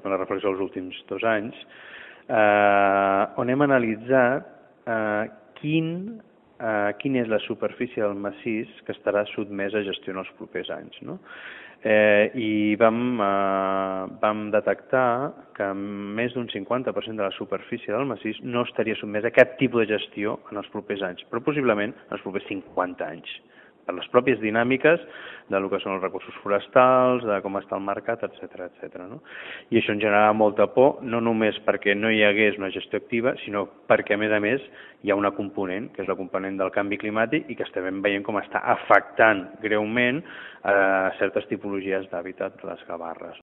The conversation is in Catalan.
també la reflexió dels últims 2 anys, on hem analitzat quina és la superfície del massís que estarà sotmès a gestió en els propers anys, no? I vam detectar que més d'un 50% de la superfície del massís no estaria sotmès a cap tipus de gestió en els propers anys, però possiblement en els propers 50 anys, per les pròpies dinàmiques del que són els recursos forestals, de com està el mercat, etc. No? I això ens generava molta por, no només perquè no hi hagués una gestió activa, sinó perquè, a més, hi ha una component, que és la component del canvi climàtic, i que estem veient com està afectant greument certes tipologies d'hàbitat de les gavarres.